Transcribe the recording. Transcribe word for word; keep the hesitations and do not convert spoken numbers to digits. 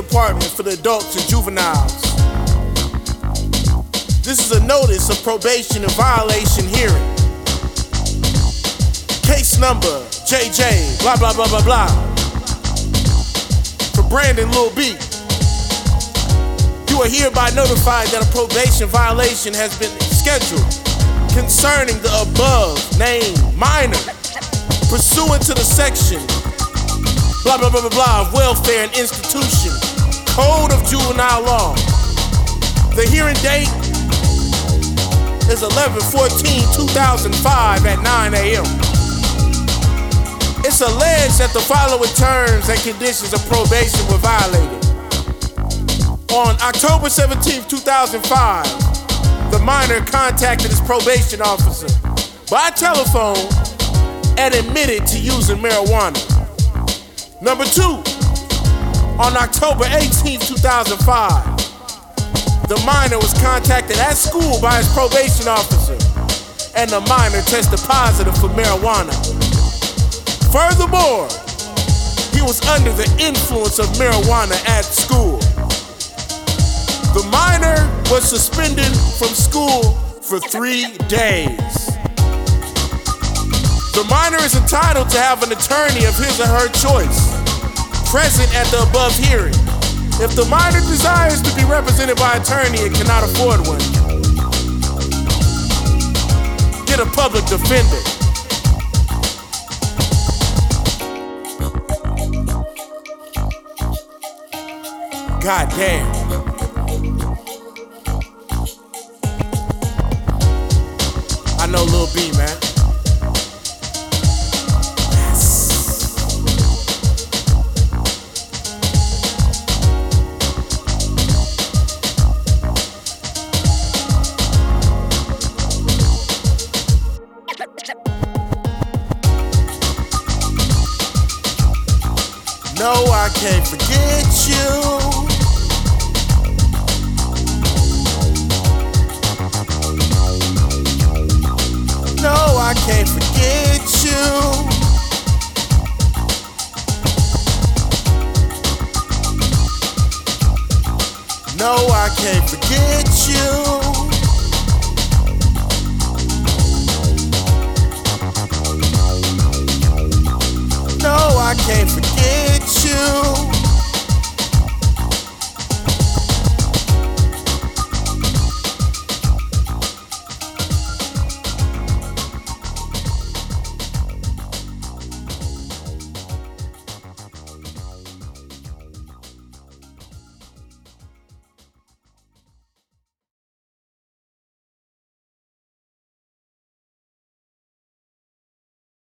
Department for the Adults and Juveniles. This is a notice of probation and violation hearing. Case number J J, blah, blah, blah, blah, blah. For Brandon Lil B. You are hereby notified that a probation violation has been scheduled concerning the above named minor pursuant to the section blah, blah, blah, blah, blah of Welfare and Institution Code of Juvenile Law. The hearing date is eleven fourteen two thousand five at nine a.m. It's alleged that the following terms and conditions of probation were violated. On October seventeenth two thousand five, the minor contacted his probation officer by telephone and admitted to using marijuana. Number two, on October eighteenth two thousand five, the minor was contacted at school by his probation officer, and the minor tested positive for marijuana. Furthermore, he was under the influence of marijuana at school. The minor was suspended from school for three days. The minor is entitled to have an attorney of his or her choice present at the above hearing. If the minor desires to be represented by attorney and cannot afford one, get a public defender. God damn. I know Lil B, man. No, I can't forget you. No, I can't forget you. No, I can't